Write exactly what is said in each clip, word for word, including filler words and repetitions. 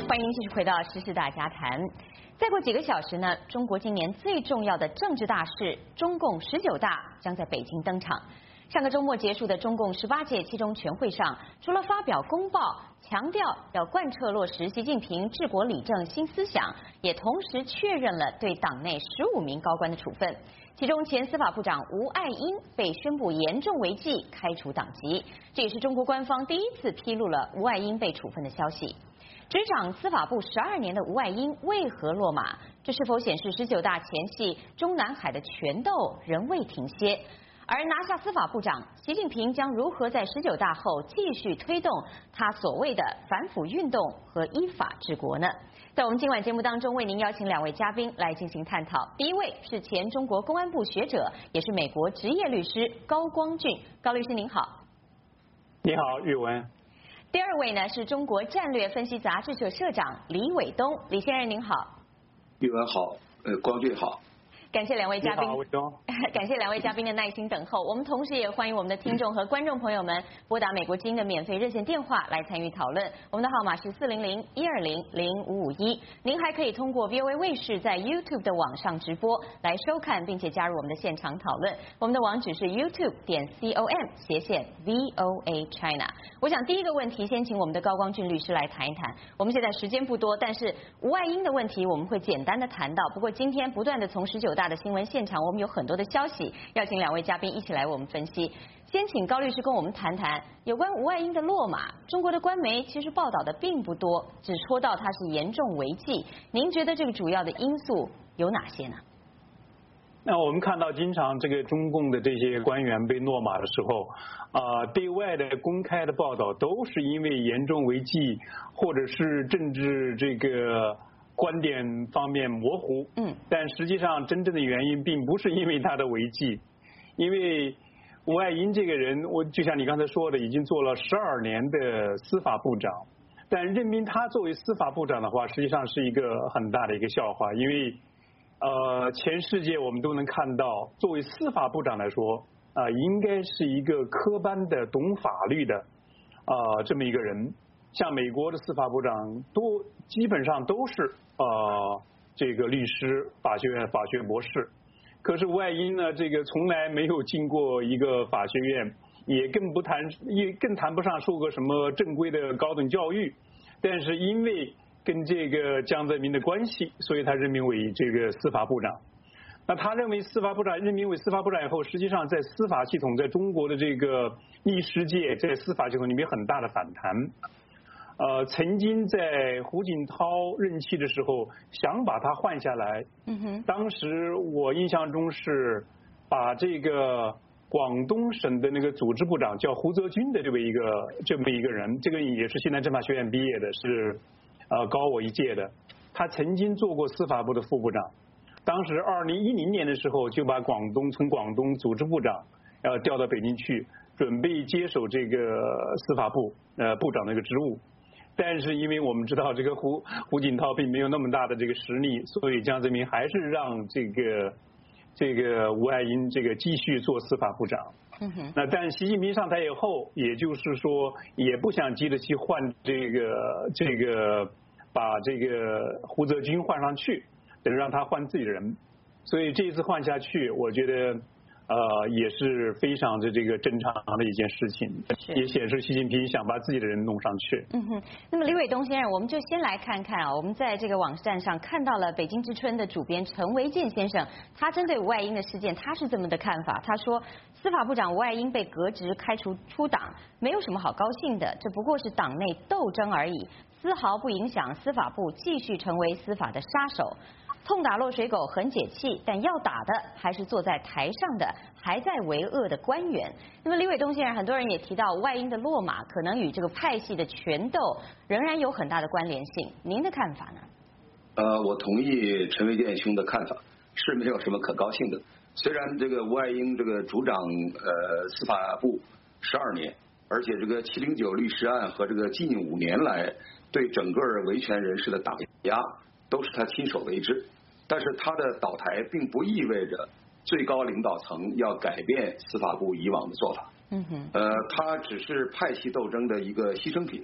欢迎继续回到《时事大家谈》。再过几个小时呢，中国今年最重要的政治大事——中共十九大将在北京登场。上个周末结束的中共十八届七中全会上，除了发表公报，强调要贯彻落实习近平治国理政新思想，也同时确认了对党内十五名高官的处分。其中，前司法部长吴爱英被宣布严重违纪，开除党籍。这也是中国官方第一次披露了吴爱英被处分的消息。执掌司法部十二年的吴爱英为何落马？这是否显示十九大前夕中南海的权斗仍未停歇？而拿下司法部长，习近平将如何在十九大后继续推动他所谓的反腐运动和依法治国呢？在我们今晚节目当中，为您邀请两位嘉宾来进行探讨。第一位是前中国公安部学者，也是美国职业律师高光俊。高律师您好。 你好，玉文。 第二位呢是中国战略分析杂志社社长李伟东。李先生您好。 玉文好，呃，光俊好。 感谢两位嘉宾，感谢两位嘉宾的耐心等候。我们同时也欢迎我们的听众和观众朋友们拨打美国之音的免费热线电话来参与讨论。我们的号码是四零零一二零零五五一。您还可以通过 V O A 卫视在 YouTube 的网上直播来收看，并且加入我们的现场讨论。我们的网址是 YouTube 点 com 斜线 V O A China。我想第一个问题，先请我们的高光俊律师来谈一谈。我们现在时间不多，但是吴爱英的问题我们会简单的谈到。不过今天不断的从十九大的新闻现场，我们有很多的消息，要请两位嘉宾一起来为我们分析。先请高律师跟我们谈谈有关吴爱英的落马。中国的官媒其实报道的并不多，只说到他是严重违纪。您觉得这个主要的因素有哪些呢？ 那我们看到，经常这个中共的这些官员被落马的时候，啊、呃，对外的公开的报道都是因为严重违纪，或者是政治这个观点方面模糊。嗯，但实际上真正的原因并不是因为他的违纪，因为吴爱英这个人，我就像你刚才说的，已经做了十二年的司法部长，但任命他作为司法部长的话，实际上是一个很大的一个笑话，因为。呃，全世界我们都能看到，作为司法部长来说，啊、呃，应该是一个科班的、懂法律的，啊、呃，这么一个人。像美国的司法部长都基本上都是呃这个律师、法学院法学博士。可是吴爱英呢，这个从来没有进过一个法学院，也更不谈，也更谈不上受过什么正规的高等教育。但是因为跟这个江泽民的关系，所以他任命为这个司法部长。那他认为司法部长任命为司法部长以后，实际上在司法系统，在中国的这个律师界，在司法系统里面很大的反弹。呃，曾经在胡锦涛任期的时候，想把他换下来。嗯哼。当时我印象中是把这个广东省的那个组织部长叫胡泽军的这么一个这么一个人，这个人也是西南政法学院毕业的，是。呃，高我一届的，他曾经做过司法部的副部长。当时二零一零年的时候，就把广东从广东组织部长呃调到北京去，准备接手这个司法部呃部长的一个职务。但是因为我们知道这个胡胡锦涛并没有那么大的这个实力，所以江泽民还是让这个这个吴爱英这个继续做司法部长。嗯哼。那但习近平上台以后，也就是说也不想急着去换这个这个。把这个胡泽军换上去，等让他换自己的人，所以这一次换下去，我觉得呃也是非常的这个正常的一件事情，也显示习近平想把自己的人弄上去。 嗯哼，那么李伟东先生，我们就先来看看啊，我们在这个网站上看到了北京之春的主编陈维健先生，他针对吴爱英的事件，他是这么的看法，他说司法部长吴爱英被革职开除出党，没有什么好高兴的，这不过是党内斗争而已。丝毫不影响司法部继续成为司法的杀手，痛打落水狗很解气，但要打的还是坐在台上的还在为恶的官员。那么李伟东先生，很多人也提到吴爱英的落马可能与这个派系的权斗仍然有很大的关联性，您的看法呢？ 呃，我同意陈维健兄的看法，是没有什么可高兴的。虽然这个吴爱英这个主掌呃司法部十二年，而且这个七零九律师案和这个近五年来对整个维权人士的打压都是他亲手为之，但是他的倒台并不意味着最高领导层要改变司法部以往的做法。嗯哼，呃，他只是派系斗争的一个牺牲品。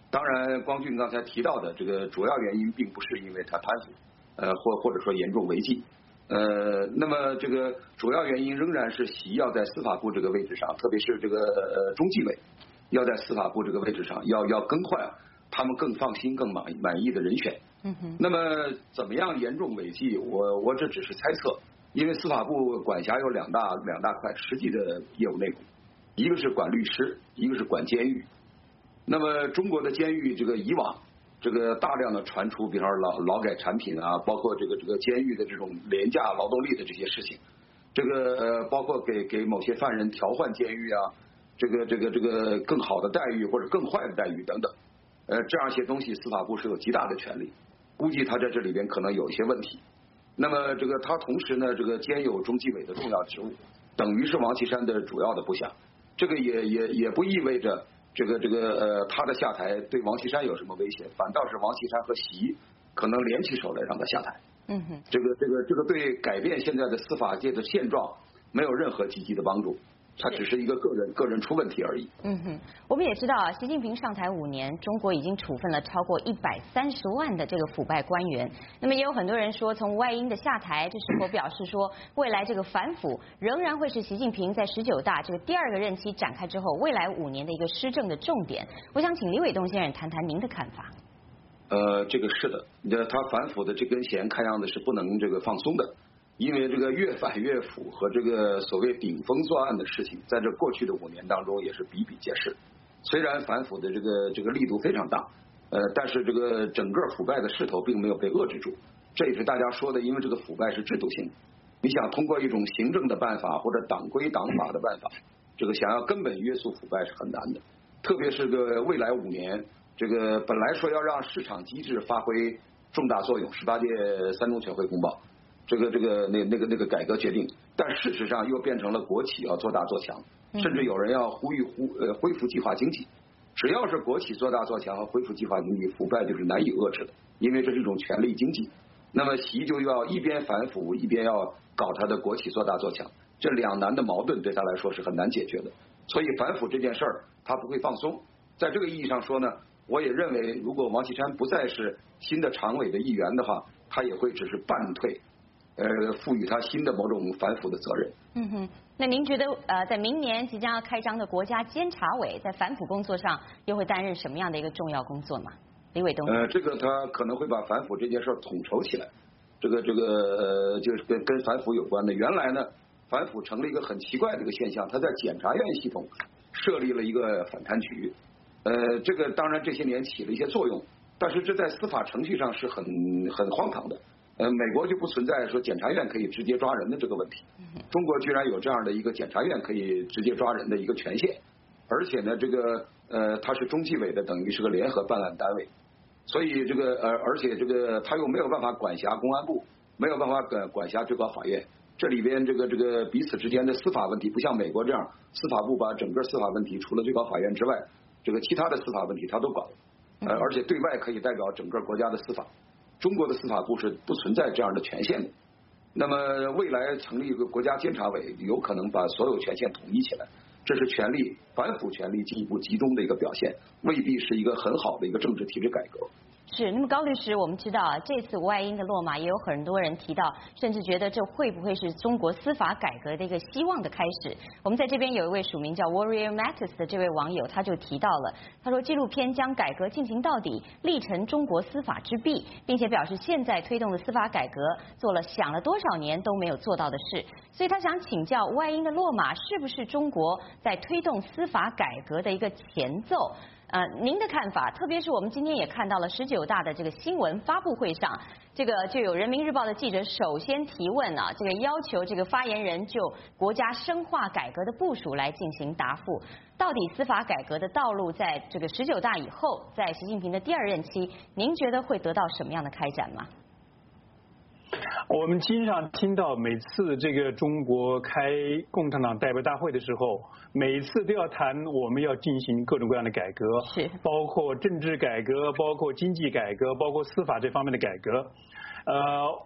当然，光俊刚才提到的这个主要原因，并不是因为他贪腐，呃，或或者说严重违纪，呃，那么这个主要原因仍然是习要在司法部这个位置上，特别是这个呃中纪委要在司法部这个位置上，要要更换他们更放心、更满满意的人选。 嗯哼。 那么怎么样严重违纪？我我这只是猜测，因为司法部管辖有两大两大块实际的业务内容，一个是管律师，一个是管监狱。那么中国的监狱这个以往这个大量的传出，比方说劳劳改产品啊，包括这个这个监狱的这种廉价劳动力的这些事情，这个呃包括给给某些犯人调换监狱啊，这个这个这个更好的待遇或者更坏的待遇等等，呃这样一些东西，司法部是有极大的权利，估计他在这里边可能有一些问题。那么这个他同时呢，这个兼有中纪委的重要职务，等于是王岐山的主要的部下，这个也也也不意味着。这个这个呃，他的下台对王岐山有什么威胁？反倒是王岐山和习可能联起手来让他下台。 嗯哼， 这个这个这个对改变现在的司法界的现状没有任何积极的帮助。它只是一个个人个人出问题而已。 嗯哼，我们也知道啊，习近平上台五年，中国已经处分了超过一百三十万的这个腐败官员。那么也有很多人说，从吴爱英的下台，这是否表示说，未来这个反腐仍然会是习近平在十九大这个第二个任期展开之后，未来五年的一个施政的重点？我想请李伟东先生谈谈您的看法。 呃，这个是的，这他反腐的这根弦看样子是不能这个放松的。因为这个越反越腐和这个所谓顶风作案的事情，在这过去的五年当中也是比比皆是。虽然反腐的这个这个力度非常大，呃，但是这个整个腐败的势头并没有被遏制住。这也是大家说的，因为这个腐败是制度性的，你想通过一种行政的办法或者党规党法的办法，这个想要根本约束腐败是很难的。特别是个未来五年，这个本来说要让市场机制发挥重大作用，十八届三中全会公报。这个这个那那个那个改革决定，但事实上又变成了国企要做大做强，甚至有人要呼吁呼呃恢复计划经济。只要是国企做大做强和恢复计划经济，腐败就是难以遏制的，因为这是一种权力经济。那么习就要一边反腐，一边要搞他的国企做大做强，这两难的矛盾对他来说是很难解决的。所以反腐这件事儿他不会放松。在这个意义上说呢，我也认为，如果王岐山不再是新的常委的一员的话，他也会只是半退。呃，赋予他新的某种反腐的责任。 嗯哼，那您觉得呃，在明年即将要开张的国家监察委，在反腐工作上又会担任什么样的一个重要工作吗？李伟东。 呃，这个他可能会把反腐这件事统筹起来。这个这个呃，就是跟跟反腐有关的。原来呢，反腐成了一个很奇怪的一个现象，他在检察院系统设立了一个反贪局。呃，这个当然这些年起了一些作用，但是这在司法程序上是很很荒唐的。呃，美国就不存在说检察院可以直接抓人的这个问题，中国居然有这样的一个检察院可以直接抓人的一个权限，而且呢，这个呃，它是中纪委的，等于是个联合办案单位，所以这个呃，而且这个他又没有办法管辖公安部，没有办法管管辖最高法院，这里边这个这个彼此之间的司法问题，不像美国这样，司法部把整个司法问题除了最高法院之外，这个其他的司法问题他都管了，呃，而且对外可以代表整个国家的司法。中国的司法部是不存在这样的权限的，那么未来成立一个国家监察委，有可能把所有权限统一起来，这是权力反腐权力进一步集中的一个表现，未必是一个很好的一个政治体制改革。 是，那么高律师，我们知道啊，这次吴爱英的落马，也有很多人提到，甚至觉得这会不会是中国司法改革的一个希望的开始？我们在这边有一位署名叫 Warrior Matters 的这位网友，他就提到了，他说纪录片将改革进行到底，力陈中国司法之弊，并且表示现在推动的司法改革做了想了多少年都没有做到的事，所以他想请教吴爱英的落马是不是中国在推动司法改革的一个前奏？呃，您的看法，特别是我们今天也看到了十九大的这个新闻发布会上，这个就有人民日报的记者首先提问啊，这个要求这个发言人就国家深化改革的部署来进行答复。到底司法改革的道路在这个十九大以后，在习近平的第二任期，您觉得会得到什么样的开展吗？ 我们经常听到，每次这个中国开共产党代表大会的时候，每次都要谈我们要进行各种各样的改革， 是包括政治改革，包括经济改革，包括司法这方面的改革。呃，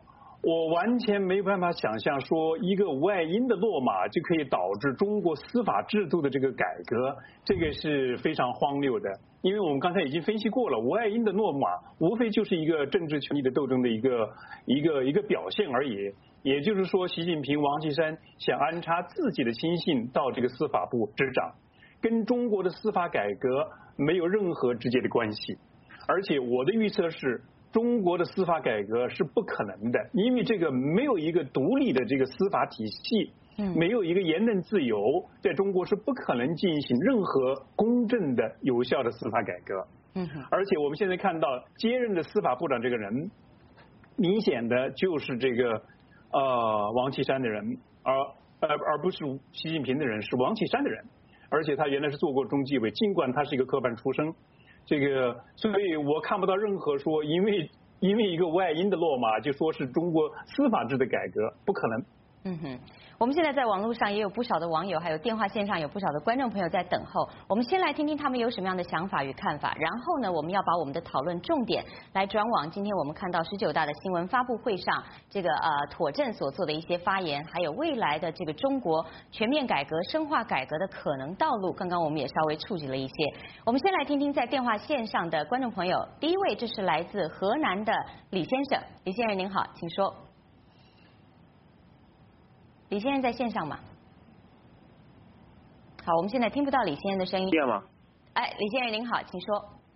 我完全没办法想象说一个外因的落马就可以导致中国司法制度的这个改革，这个是非常荒谬的。因为我们刚才已经分析过了，外因的落马无非就是一个政治权力的斗争的一个一个一个表现而已。也就是说，习近平、王岐山想安插自己的亲信到这个司法部执掌，跟中国的司法改革没有任何直接的关系。而且我的预测是，中国的司法改革是不可能的，因为这个没有一个独立的这个司法体系，没有一个言论自由，在中国是不可能进行任何公正的、有效的司法改革。嗯，而且我们现在看到接任的司法部长这个人，明显的就是这个呃王岐山的人，而而而不是习近平的人，是王岐山的人，而且他原来是做过中纪委，尽管他是一个科班出身。这个，所以我看不到任何说因为因为一个外因的落马就说是中国司法制的改革，不可能。 嗯哼，我们现在在网络上也有不少的网友，还有电话线上有不少的观众朋友在等候。我们先来听听他们有什么样的想法与看法，然后呢，我们要把我们的讨论重点来转往今天我们看到十九大的新闻发布会上，这个呃妥正所做的一些发言，还有未来的这个中国全面改革、深化改革的可能道路。刚刚我们也稍微触及了一些。我们先来听听在电话线上的观众朋友，第一位这是来自河南的李先生，李先生您好，请说。李先生在线上吗？好，我们现在听不到李先生的声音。 电吗？ 哎，李先生您好，请说。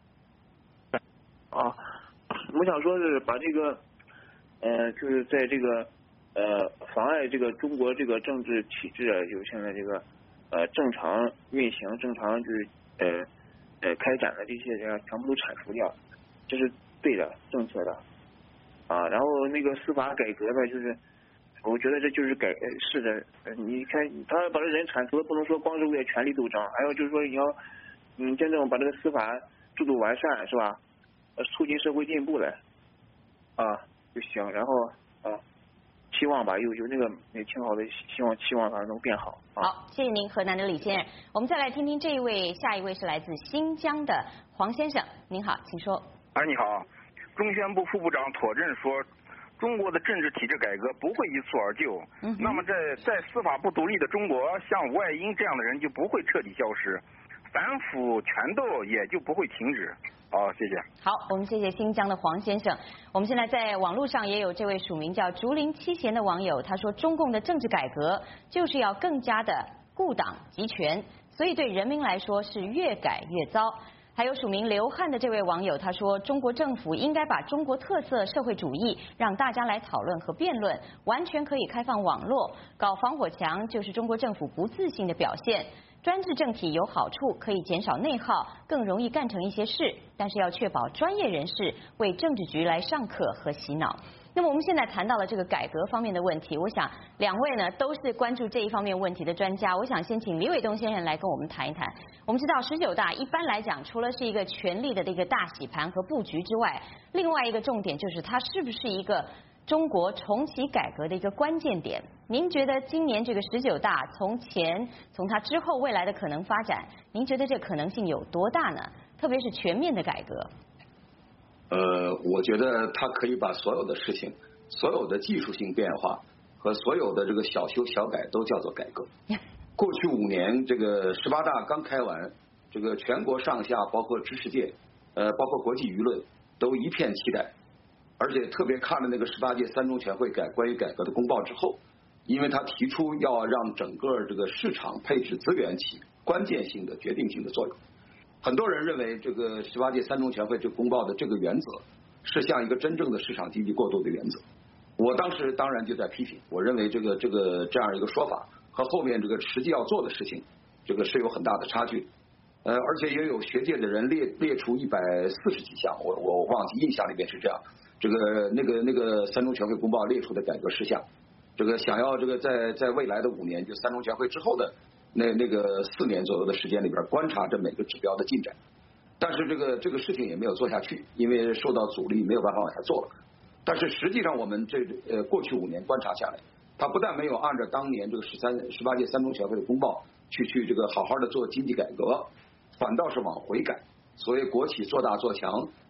啊，我想说是把这个，呃，就是在这个呃妨碍这个中国这个政治体制啊，就现在这个呃正常运行、正常就是呃呃开展的这些人全部都铲除掉，这是对的、正确的。啊，然后那个司法改革呢，就是。我觉得这就是改是的，你看他把这人铲除，不能说光是为了权力斗争，还有就是说你要嗯真正把这个司法制度完善，是吧？促进社会进步的啊就行。然后啊，期望吧，有有那个也挺好的，希望期望它能变好。啊、 好，谢谢您，河南的李先生。我们再来听听这一位，下一位是来自新疆的黄先生，您好，请说。 哎，你好，中宣部副部长妥正说。中国的政治体制改革不会一蹴而就，嗯、那么在在司法不独立的中国，像外因这样的人就不会彻底消失，反腐权斗也就不会停止。好，谢谢。 好，我们谢谢新疆的黄先生。我们现在在网络上也有这位署名叫竹林七贤的网友，他说中共的政治改革就是要更加的固党集权，所以对人民来说是越改越糟。还有署名刘汉的这位网友，他说中国政府应该把中国特色社会主义让大家来讨论和辩论，完全可以开放网络，搞防火墙就是中国政府不自信的表现。专制政体有好处，可以减少内耗，更容易干成一些事，但是要确保专业人士为政治局来上课和洗脑。那么我们现在谈到了这个改革方面的问题，我想两位呢都是关注这一方面问题的专家。我想先请李伟东先生来跟我们谈一谈。我们知道十九大一般来讲，除了是一个权力的这个大洗盘和布局之外，另外一个重点就是它是不是一个中国重启改革的一个关键点。您觉得今年这个十九大从前从它之后未来的可能发展，您觉得这可能性有多大呢？特别是全面的改革。 呃，我觉得它可以把所有的事情、所有的技术性变化和所有的这个小修小改都叫做改革。过去五年，这个十八大刚开完，这个全国上下，包括知识界，呃，包括国际舆论，都一片期待。而且特别看了那个十八届三中全会改关于改革的公报之后，因为他提出要让整个这个市场配置资源起关键性的、决定性的作用。很多人认为这个十八届三中全会这个公报的这个原则是像一个真正的市场经济过渡的原则。我当时当然就在批评，我认为这个这个这样一个说法和后面这个实际要做的事情，这个是有很大的差距。呃，而且也有学界的人列列出一百四十几项，我我忘记印象里面是这样。这个那个那个三中全会公报列出的改革事项，这个想要这个在在未来的五年，就三中全会之后的那那个四年左右的时间里边，观察这每个指标的进展。但是这个这个事情也没有做下去，因为受到阻力，没有办法往下做了。但是实际上我们这呃过去五年观察下来，它不但没有按照当年这个十三十八届三中全会的公报去去这个好好的做经济改革，反倒是往回改。所谓国企做大做强，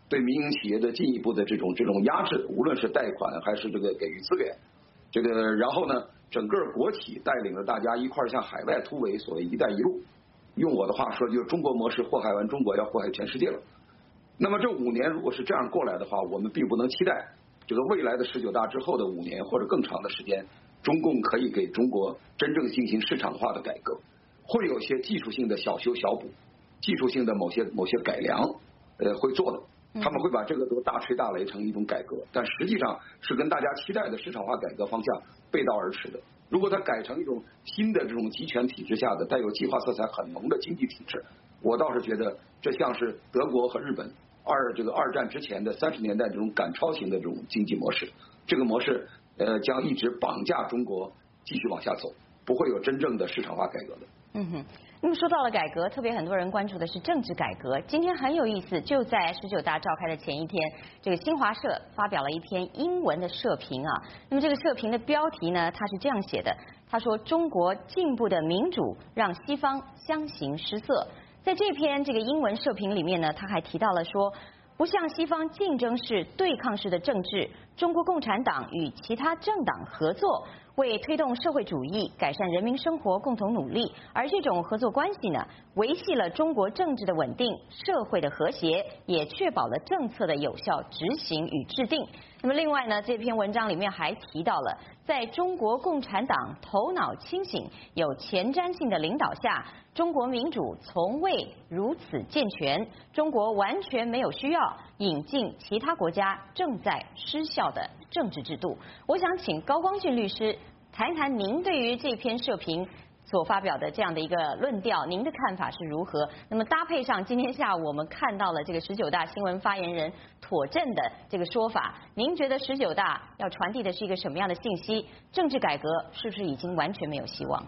对民营企业的进一步的这种这种压制，无论是贷款还是这个给予资源，这个然后呢，整个国企带领着大家一块儿向海外突围，所谓“一带一路”。用我的话说，就是中国模式祸害完中国，要祸害全世界了。那么这五年如果是这样过来的话，我们并不能期待这个未来的十九大之后的五年或者更长的时间，中共可以给中国真正进行市场化的改革，会有些技术性的小修小补，技术性的某些某些改良，呃，会做的。他们会把这个都大吹大擂成一种改革，但实际上是跟大家期待的市场化改革方向背道而驰的。如果它改成一种新的这种集权体制下的带有计划色彩很浓的经济体制，我倒是觉得这像是德国和日本二这个二战之前的三十年代这种赶超型的这种经济模式。这个模式呃将一直绑架中国继续往下走，不会有真正的市场化改革的。 嗯哼。那么说到了改革，特别很多人关注的是政治改革。今天很有意思，就在十九大召开的前一天，这个新华社发表了一篇英文的社评啊。那么这个社评的标题呢，它是这样写的，他说中国进步的民主让西方相形失色。在这篇这个英文社评里面呢，他还提到了说，不像西方竞争式、对抗式的政治，中国共产党与其他政党合作，为推动社会主义、改善人民生活共同努力。而这种合作关系呢，维系了中国政治的稳定、社会的和谐，也确保了政策的有效执行与制定。那么另外呢，这篇文章里面还提到了，在中国共产党头脑清醒、有前瞻性的领导下，中国民主从未如此健全，中国完全没有需要引进其他国家正在失效的政治制度。我想请高光俊律师谈一谈您对于这篇社评所发表的这样的一个论调，您的看法是如何？那么搭配上今天下午我们看到了这个十九大新闻发言人妥正的这个说法，您觉得十九大要传递的是一个什么样的信息？政治改革是不是已经完全没有希望？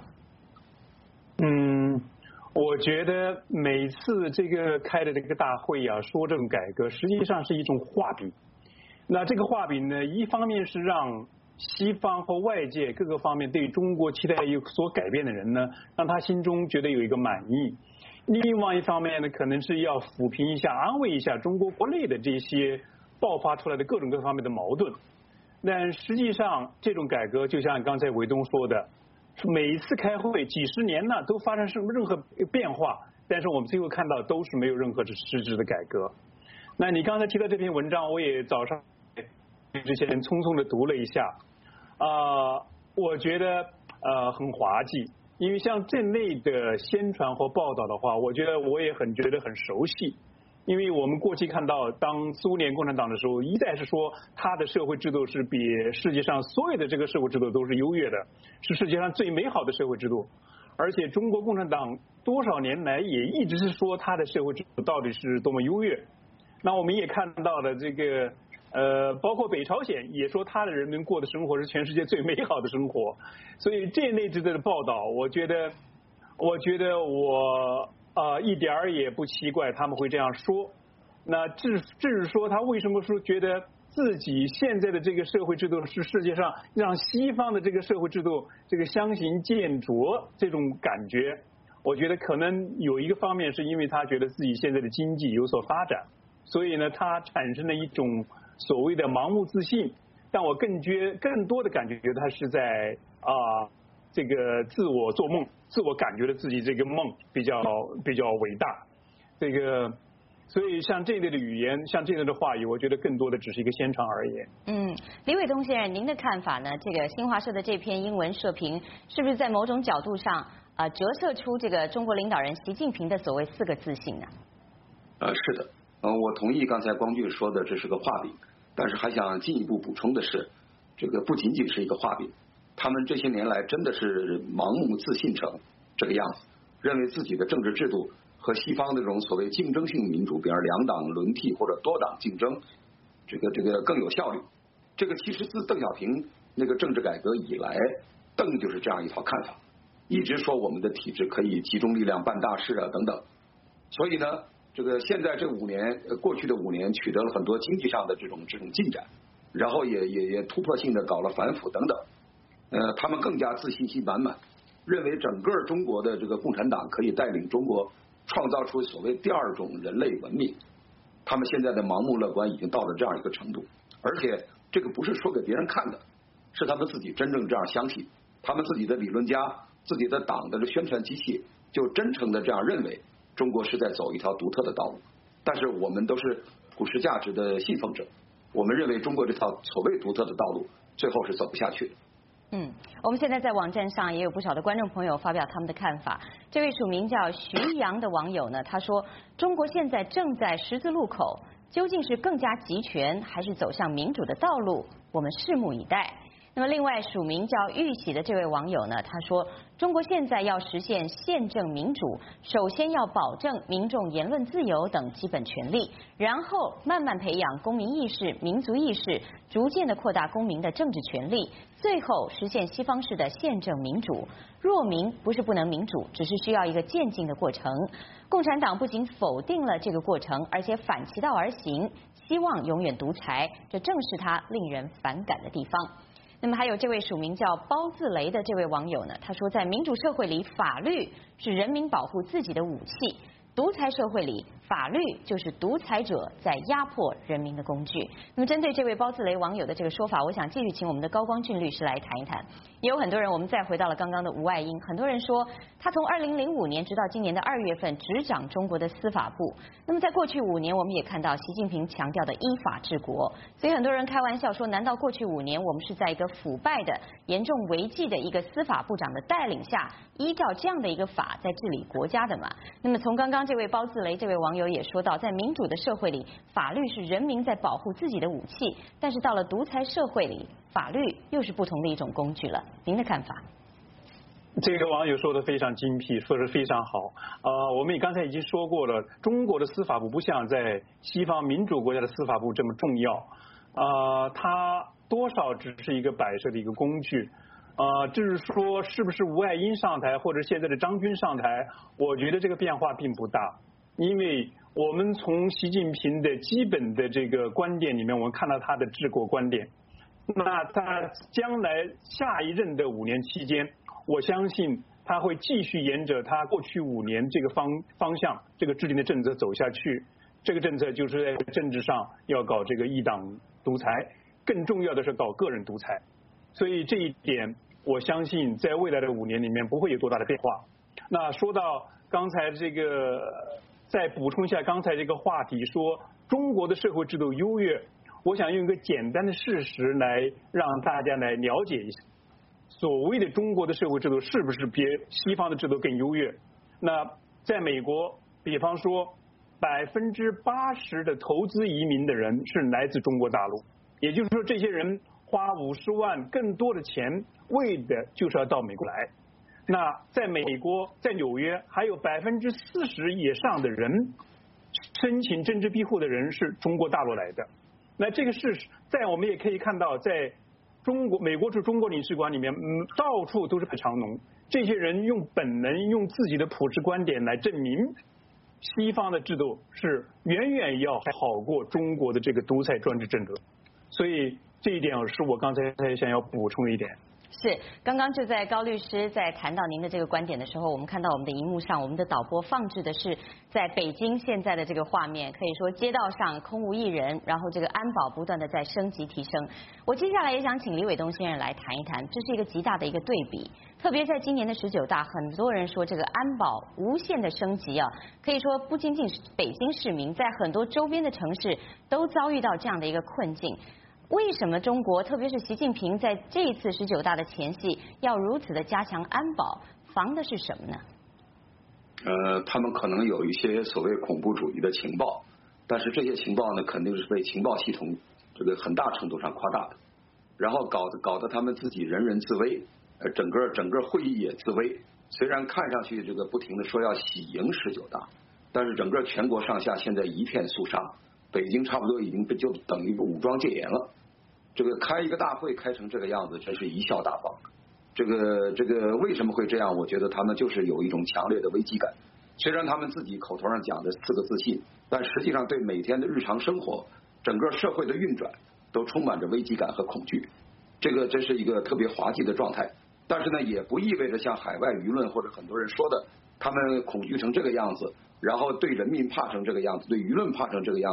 嗯，我觉得每次这个开的这个大会啊，说这种改革，实际上是一种画饼。那这个画饼呢，一方面是让西方和外界各个方面对中国期待有所改变的人呢，让他心中觉得有一个满意。另外一方面呢，可能是要抚平一下、安慰一下中国国内的这些爆发出来的各种各方面的矛盾。但实际上，这种改革就像刚才伟东说的，每一次开会几十年呢都发生什么任何变化，但是我们最后看到都是没有任何实质的改革。那你刚才提到这篇文章，我也早上之前匆匆的读了一下。啊、呃，我觉得呃很滑稽，因为像这类的宣传和报道的话，我觉得我也很觉得很熟悉，因为我们过去看到，当苏联共产党的时候，一再是说它的社会制度是比世界上所有的这个社会制度都是优越的，是世界上最美好的社会制度，而且中国共产党多少年来也一直是说它的社会制度到底是多么优越。那我们也看到了这个。呃，包括北朝鲜也说他的人民过的生活是全世界最美好的生活，所以这类值得的报道，我觉得，我觉得我啊、呃、一点儿也不奇怪他们会这样说。那至至于说他为什么说觉得自己现在的这个社会制度是世界上让西方的这个社会制度这个相形见绌这种感觉，我觉得可能有一个方面是因为他觉得自己现在的经济有所发展，所以呢，他产生了一种所谓的盲目自信，但我更觉更多的感觉他是在啊、呃、这个自我做梦，自我感觉的自己这个梦比较比较伟大，这个所以像这类的语言，像这类的话语，我觉得更多的只是一个宣传而已。 嗯，李伟东先生，您的看法呢？这个新华社的这篇英文社评，是不是在某种角度上啊、呃、折射出这个中国领导人习近平的所谓四个自信呢？ 呃，是的。呃，我同意刚才光俊说的，这是个画饼，但是还想进一步补充的是，这个不仅仅是一个画饼，他们这些年来真的是盲目自信成这个样子，认为自己的政治制度和西方那种所谓竞争性民主，比如两党轮替或者多党竞争，这个这个更有效率。这个其实自邓小平那个政治改革以来，邓就是这样一套看法，一直说我们的体制可以集中力量办大事啊等等，所以呢。这个现在这五年，过去的五年取得了很多经济上的这种这种进展，然后也也也突破性的搞了反腐等等，呃，他们更加自信心满满，认为整个中国的这个共产党可以带领中国创造出所谓第二种人类文明。 他们现在的盲目乐观已经到了这样一个程度，而且这个不是说给别人看的，是他们自己真正这样相信，他们自己的理论家、自己的党的宣传机器就真诚的这样认为中国是在走一条独特的道路。但是我们都是普世价值的信奉者，我们认为中国这条所谓独特的道路最后是走不下去的。 嗯，我们现在在网站上也有不少的观众朋友发表他们的看法。这位署名叫徐阳的网友呢，他说：“中国现在正在十字路口，究竟是更加集权，还是走向民主的道路？我们拭目以待。”那么，另外署名叫玉喜的这位网友呢，他说：“中国现在要实现宪政民主，首先要保证民众言论自由等基本权利，然后慢慢培养公民意识、民族意识，逐渐的扩大公民的政治权利，最后实现西方式的宪政民主。弱民不是不能民主，只是需要一个渐进的过程。共产党不仅否定了这个过程，而且反其道而行，希望永远独裁，这正是他令人反感的地方。”那么还有这位署名叫包自雷的这位网友呢，他说，在民主社会里，法律是人民保护自己的武器；独裁社会里，法律就是独裁者在压迫人民的工具。那么针对这位包自雷网友的这个说法，我想继续请我们的高光俊律师来谈一谈。也有很多人，我们再回到了刚刚的吴爱英，很多人说他从二零零五年直到今年的二月份执掌中国的司法部。那么在过去五年，我们也看到习近平强调的依法治国，所以很多人开玩笑说，难道过去五年我们是在一个腐败的、严重违纪的一个司法部长的带领下，依照这样的一个法在治理国家的吗？那么从刚刚这位包自雷这位网友也说到，在民主的社会里，法律是人民在保护自己的武器，但是到了独裁社会里，法律又是不同的一种工具了。您的看法？ 这个网友说的非常精辟，说的非常好。呃，我们也刚才已经说过了，中国的司法部不像在西方民主国家的司法部这么重要，呃，它多少只是一个摆设的一个工具。呃，至于说是不是吴爱英上台，或者现在的张军上台，我觉得这个变化并不大，因为我们从习近平的基本的这个观点里面，我们看到他的治国观点。那他将来下一任的五年期间，我相信他会继续沿着他过去五年这个方方向，这个制定的政策走下去。这个政策就是在政治上要搞这个一党独裁，更重要的是搞个人独裁。所以这一点，我相信在未来的五年里面不会有多大的变化。那说到刚才这个，再补充一下刚才这个话题，说中国的社会制度优越。我想用一个简单的事实来让大家来了解一下，所谓的中国的社会制度是不是比西方的制度更优越？那在美国，比方说百分之八十的投资移民的人是来自中国大陆，也就是说，这些人花五十万更多的钱，为的就是要到美国来。那在美国，在纽约，还有百分之四十以上的人申请政治庇护的人是中国大陆来的。那这个事实，在我们也可以看到，在中国美国驻中国领事馆里面，嗯，到处都是长龙。这些人用本能、用自己的普世观点来证明，西方的制度是远远要好过中国的这个独裁专制政治。所以这一点是我刚才想要补充的一点。 是，刚刚就在高律师在谈到您的这个观点的时候，我们看到我们的荧幕上，我们的导播放置的是在北京现在的这个画面，可以说街道上空无一人，然后这个安保不断的在升级提升。我接下来也想请李伟东先生来谈一谈，这是一个极大的一个对比，特别在今年的十九大，很多人说这个安保无限的升级啊，可以说不仅仅是北京市民，在很多周边的城市都遭遇到这样的一个困境。为什么中国，特别是习近平在这一次十九大的前夕，要如此的加强安保？防的是什么呢？ 呃，他们可能有一些所谓恐怖主义的情报，但是这些情报呢，肯定是被情报系统这个很大程度上夸大的，然后搞得搞得他们自己人人自危，呃，整个整个会议也自危。虽然看上去这个不停的说要喜迎十九大，但是整个全国上下现在一片肃杀，北京差不多已经就等于武装戒严了。这个开一个大会开成这个样子，真是贻笑大方。这个这个为什么会这样？我觉得他们就是有一种强烈的危机感。虽然他们自己口头上讲的四个自信，但实际上对每天的日常生活、整个社会的运转都充满着危机感和恐惧。这个真是一个特别滑稽的状态。但是呢，也不意味着像海外舆论或者很多人说的，他们恐惧成这个样子，然后对人民怕成这个样子，对舆论怕成这个样子，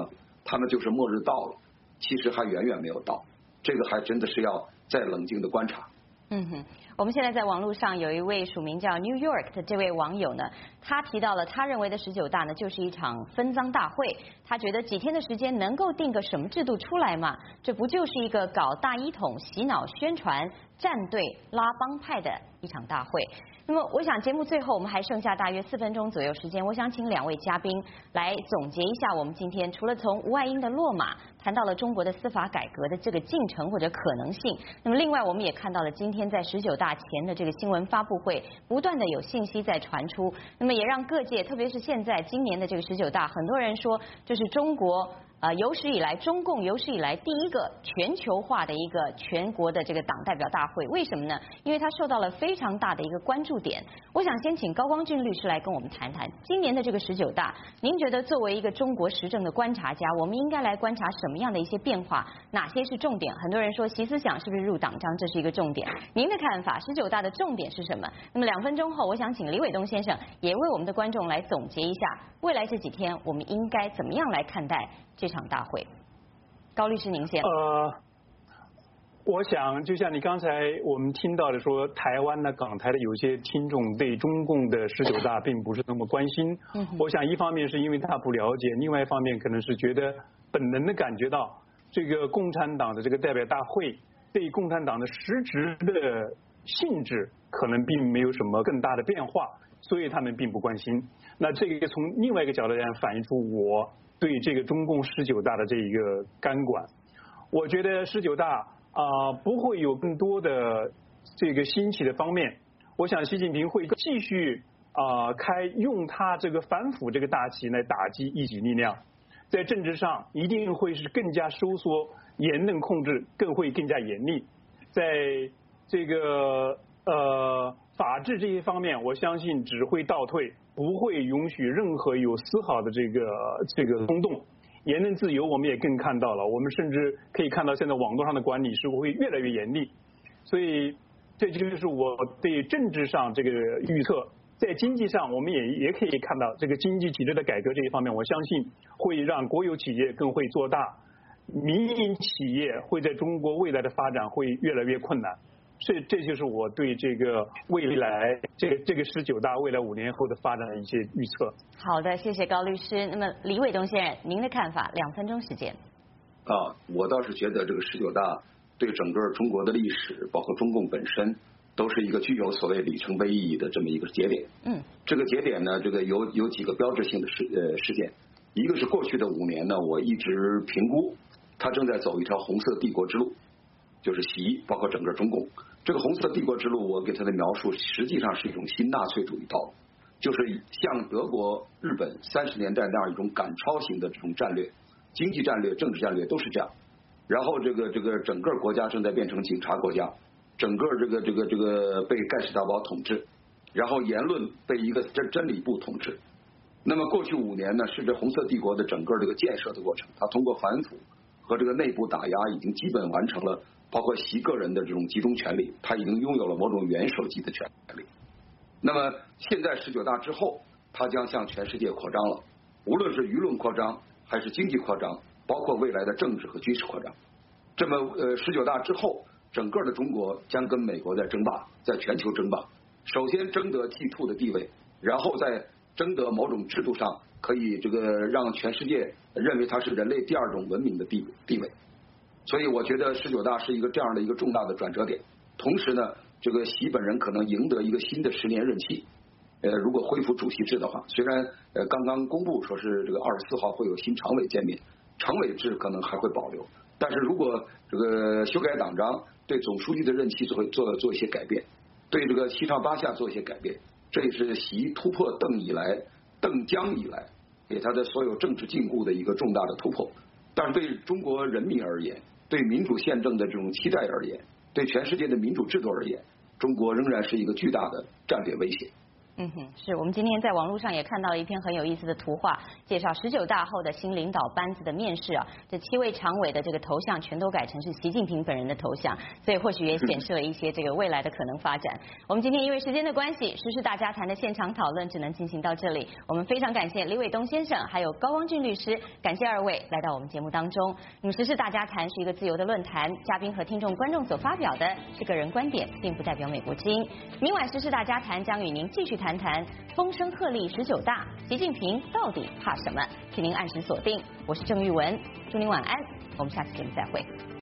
他们就是末日到了，其实还远远没有到，这个还真的是要再冷静的观察。 嗯哼，我们现在在网络上有一位署名叫 New York 的这位网友呢，他提到了他认为的十九大呢就是一场分赃大会，他觉得几天的时间能够定个什么制度出来吗？这不就是一个搞大一统、洗脑、宣传、站队、拉帮派的一场大会？那么我想节目最后我们还剩下大约四分钟左右时间，我想请两位嘉宾来总结一下我们今天除了从吴爱英的落马谈到了中国的司法改革的这个进程或者可能性，那么另外我们也看到了今天在十九大前的这个新闻发布会不断的有信息在传出，那么也让各界特别是现在今年的这个十九大，很多人说这是中国呃，有史以来，中共有史以来第一个全球化的一个全国的这个党代表大会，为什么呢？因为它受到了非常大的一个关注点。我想先请高光俊律师来跟我们谈谈今年的这个十九大，您觉得作为一个中国时政的观察家，我们应该来观察什么样的一些变化？哪些是重点？很多人说习思想是不是入党章，这是一个重点。您的看法，十九大的重点是什么？那么两分钟后，我想请李伟东先生也为我们的观众来总结一下，未来这几天我们应该怎么样来看待这场大会。高律师您先。 呃，我想就像你刚才我们听到的说，台湾的港台的有些听众对中共的十九大并不是那么关心。嗯，我想一方面是因为他不了解，另外一方面可能是觉得本能的感觉到这个共产党的这个代表大会对共产党的实质的性质可能并没有什么更大的变化，所以他们并不关心。那这个从另外一个角度来反映出我对这个中共十九大的这一个监管。我觉得十九大啊、呃、不会有更多的这个新奇的方面。我想习近平会继续啊、呃、开用他这个反腐这个大旗来打击异己力量，在政治上一定会是更加收缩、严令控制，更会更加严厉。在这个呃法治这些方面，我相信只会倒退，不会允许任何有丝毫的这个这个松动。言论自由我们也更看到了，我们甚至可以看到现在网络上的管理是会越来越严厉。所以这就是我对政治上这个预测。在经济上我们也也可以看到这个经济体制的改革这一方面，我相信会让国有企业更会做大，民营企业会在中国未来的发展会越来越困难。这这就是我对这个未来这个这个十九大未来五年后的发展的一些预测。 好的，谢谢高律师。那么李伟东先生，您的看法？两分钟时间。 啊，我倒是觉得这个十九大对整个中国的历史，包括中共本身，都是一个具有所谓里程碑意义的这么一个节点。嗯，这个节点呢，这个有有几个标志性的事呃事件，一个是过去的五年呢，我一直评估它正在走一条红色帝国之路。就是习，包括整个中共，这个红色帝国之路，我给他的描述实际上是一种新纳粹主义道路，就是像德国、日本三十年代那样一种赶超型的这种战略，经济战略、政治战略都是这样。然后这个这个整个国家正在变成警察国家，整个这个这个这个被盖世大宝统治，然后言论被一个真真理部统治。那么过去五年呢，是这红色帝国的整个这个建设的过程，它通过反腐和这个内部打压，已经基本完成了。包括习个人的这种集中权力，他已经拥有了某种元首级的权力。那么现在十九大之后，他将向全世界扩张了，无论是舆论扩张，还是经济扩张，包括未来的政治和军事扩张。这么呃，十九大之后，整个的中国将跟美国在争霸，在全球争霸。首先争得 G 二 的地位，然后再争得某种制度上可以这个让全世界认为它是人类第二种文明的地地位。所以我觉得十九大是一个这样的一个重大的转折点。同时呢，这个习本人可能赢得一个新的十年任期。呃，如果恢复主席制的话，虽然呃刚刚公布说是这个二十四号会有新常委见面，常委制可能还会保留，但是如果这个修改党章，对总书记的任期做做做一些改变，对这个七上八下做一些改变，这也是习突破邓以来、邓江以来给他的所有政治禁锢的一个重大的突破。但是对中国人民而言，对民主宪政的这种期待而言，对全世界的民主制度而言，中国仍然是一个巨大的战略威胁。 嗯哼，是我们今天在网络上也看到了一篇很有意思的图画，介绍十九大后的新领导班子的面试啊，这七位常委的这个头像全都改成是习近平本人的头像，所以或许也显示了一些这个未来的可能发展。我们今天因为时间的关系，时事大家谈的现场讨论只能进行到这里。我们非常感谢李伟东先生还有高光俊律师，感谢二位来到我们节目当中。那么时事大家谈是一个自由的论坛，嘉宾和听众观众所发表的是个人观点，并不代表美国之音。明晚时事大家谈将与您继续谈谈风声鹤唳十九大，习近平到底怕什么？请您按时锁定，我是郑玉文，祝您晚安，我们下次节目再会。